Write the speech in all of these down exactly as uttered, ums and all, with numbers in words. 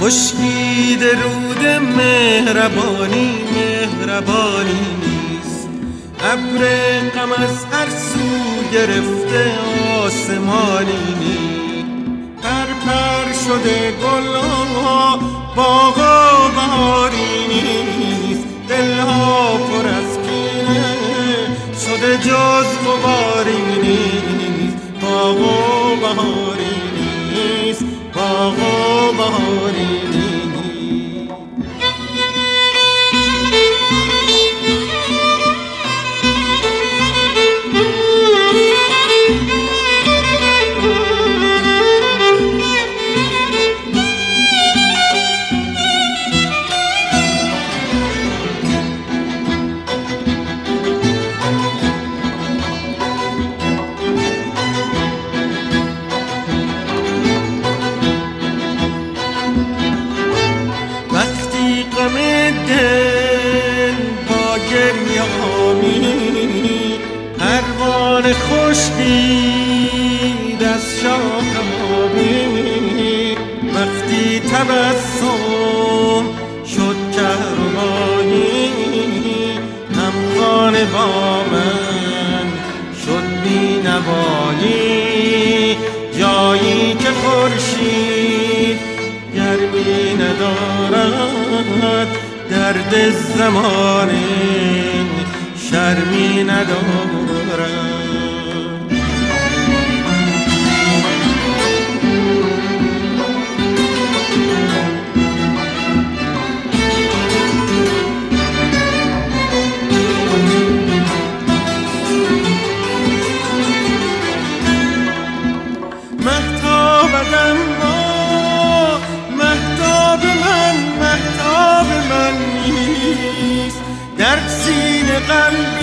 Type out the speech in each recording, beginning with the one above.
خشکیده رود مهربانی مهربانی نیست. ابر غم از هر سو گرفته آسمانی نیست. پر پر شده گلها باغا بهاری نیست. دلها پر از کینه شده جز غباری نیست. باغا بهاری نیست. باغا بهاری نیست. پروانه خشکید از شاخ آبی، وقتی تبسم شد کهربایی، هم خانه با من شد بینوایی. جایی که خورشید گرمی ندارد، درد زمانه شرمی ندارم. مهتابت اما مهتاب من مهتاب من نیست. در سینه قلب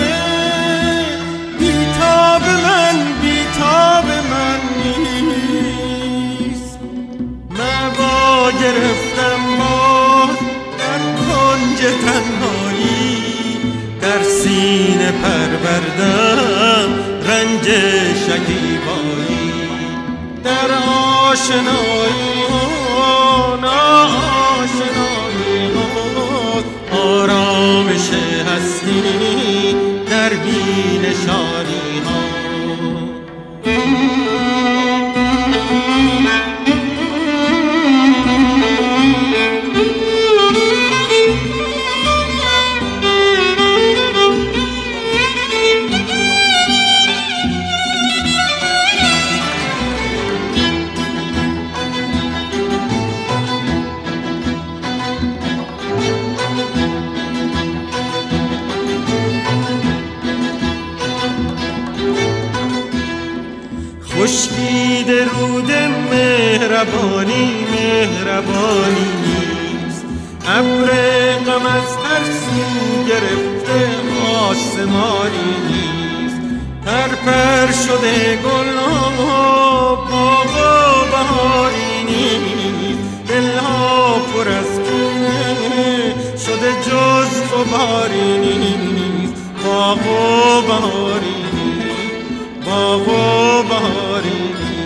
بیتاب من بیتاب من نیست. مبا گرفتم باز در کنج تنهایی، در سینه پروردم رنج شکیبایی. در آشنایی ها ناآشنایی ها آرامش هستی در بی‌نشانی ها. خشکیده رود مهربانی مهربانی نیست. ابر غم از هر سو گرفته آسمانی نیست. پر پر شده گلها باغا بهاری نیست. دلها پر از کینه شده جز غباری نیست. باغا بهاری نیست. باغا بهاری نیست.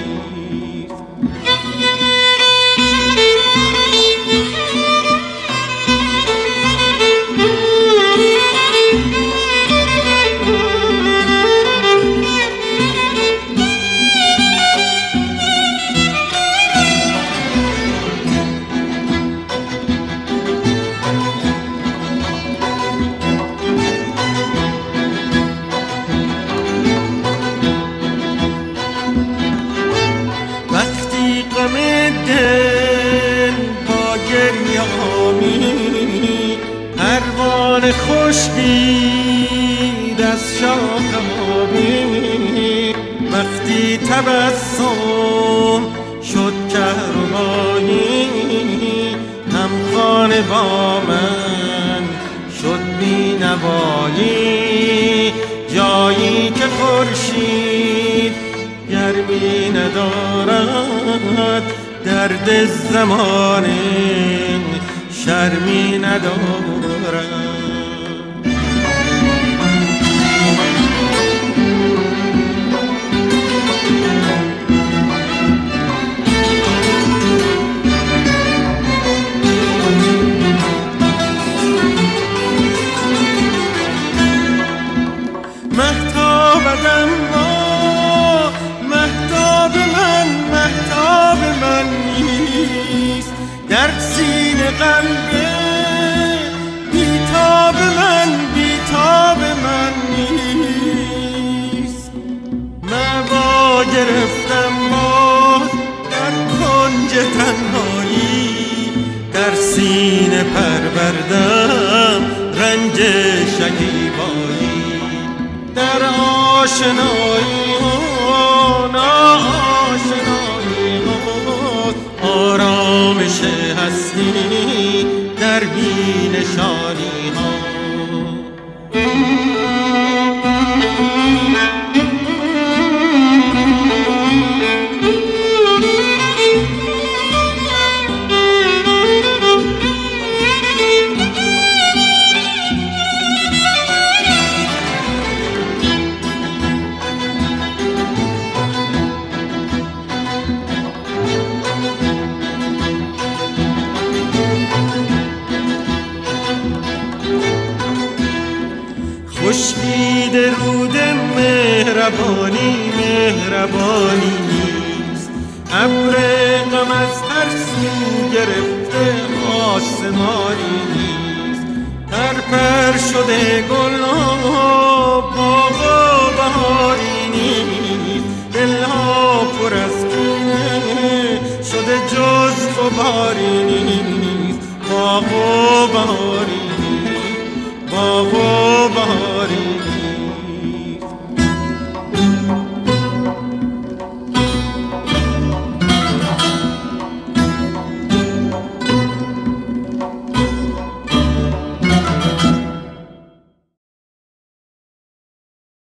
پروانه خشکید از شاخ آبی، وقتی تبسم شد کهربایی. هم خانه با من شد بینوایی. جایی که خورشید گرمی ندارد، درد زمانه شرمی ندارم. قلب بیتاب من بیتاب من نیست. موا گرفتم باز در کنج تنهایی، در سینه پروردم رنج شکیبایی. در آشنایی و ناآشنایی آرامش هستی در بی‌نشانی ها. خورشید رود مهربانی مهربانی نیست. ابر غم از هر سو گرفته آسمانی نیست. پرپر شده گل و باغ و بهاری نیست. دلها پر از کینه شده جز غباری نیست. باغ و بهاری نیست. باغ و بهاری نیست.